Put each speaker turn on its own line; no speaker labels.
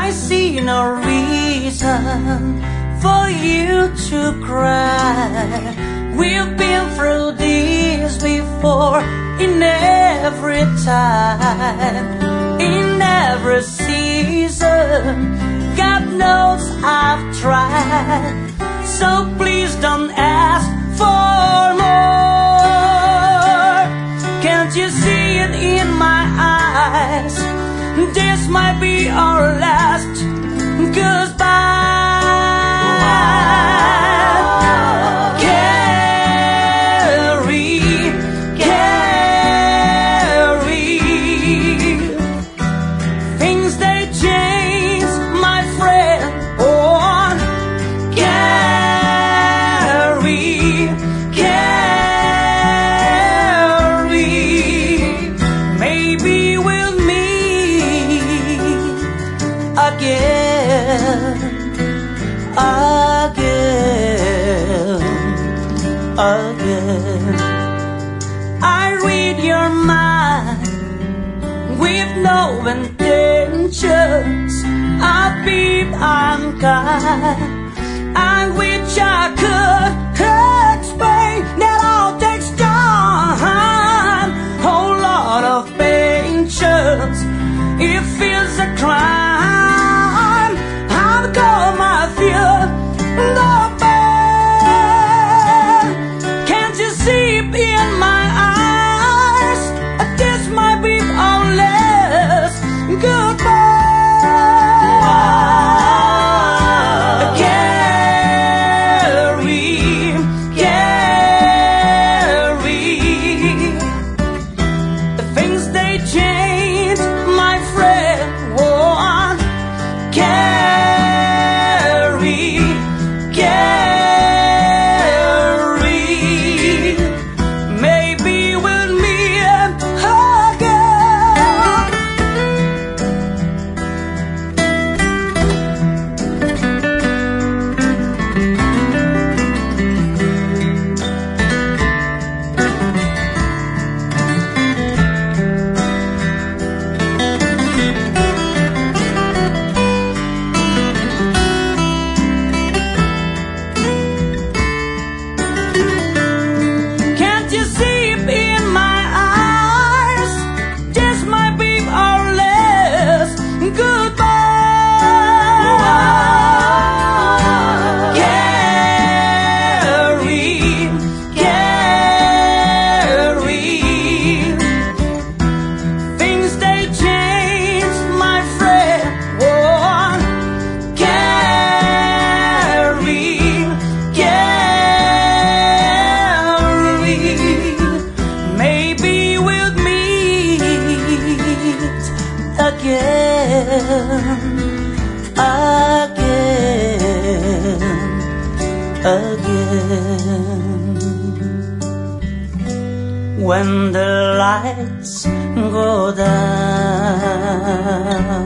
I see no reason for you to cry. We've been through this before, in every time, in every season. God knows I've tried, so please don't ask for more. Can't you see it in my eyes? This might be our last goodbye. Again, I read your mind with no intentions of being unkind. I wish I could explain that all takes time, whole lot of patience. It feels a crime. I've got my fear. In my eyes, this might be our last goodbye. Carry the things they change, my friend. One, carry. Again, when the lights go down.